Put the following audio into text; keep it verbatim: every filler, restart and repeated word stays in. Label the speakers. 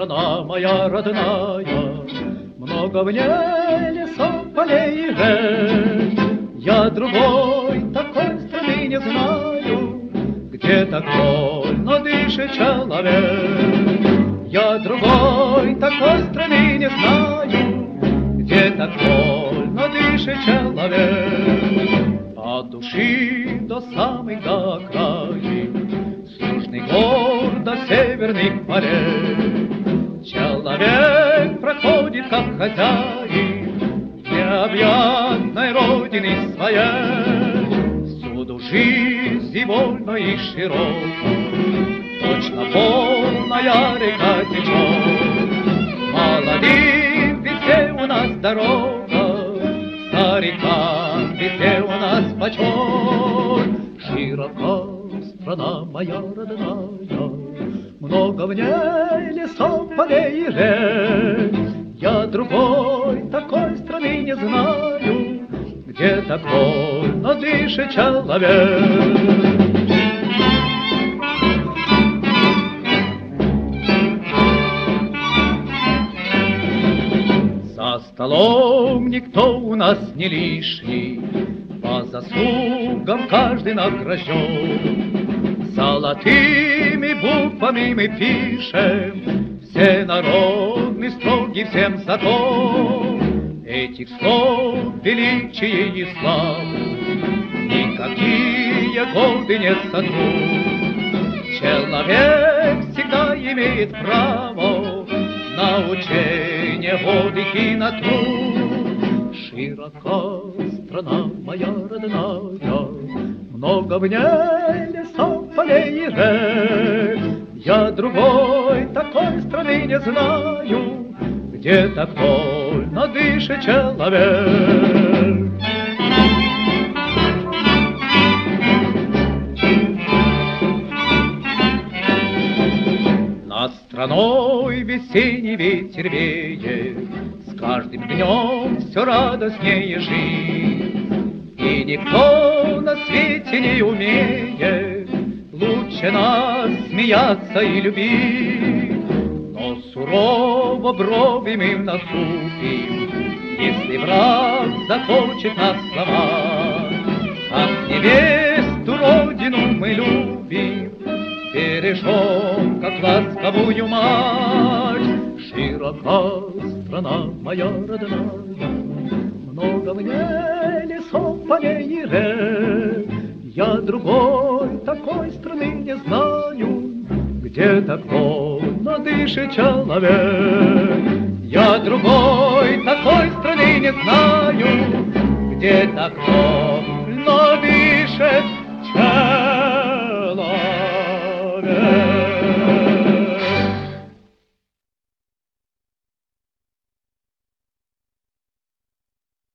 Speaker 1: страна моя родная, много в ней лесов, полей и рек. Я другой такой страны не знаю, где так вольно дышит человек. Я другой такой страны не знаю, где так вольно дышит человек. От души до самых до окраин, с южных гор до северных морей, человек проходит как хозяин необъятной родины своей. Всюду жизнь вольна и широка, точно полная река течет. Молодым везде у нас дорога, старикам везде у нас почет. Широка страна моя родная, много в ней лесов, полей и рек. Я другой такой страны не знаю, где так вольно дышит человек. За столом никто у нас не лишний, по заслугам каждый награжден. Золотыми буквами мы пишем все народный строгий всем закон. Этих слов величие и славы никакие годы не сотрут. Человек всегда имеет право на учение, годы и на труд. Широка страна моя родная, много в ней лесов, полей и рек. Я другой такой страны не знаю, где так вольно дышит человек. Над страной весенний ветер веет, с каждым днем все радостнее жить. И никто на свете не умеет лучше нас смеяться и любить. Но сурово брови мы насупим, если враг захочет нас сломать. Как невесту родину мы любим, бережем, как ласковую мать. Широка страна моя родная, много в ней лесов, полей и рек. Я другой такой страны не знаю, где так вольно дышит человек. Я другой такой страны не знаю, где так вольно дышит человек.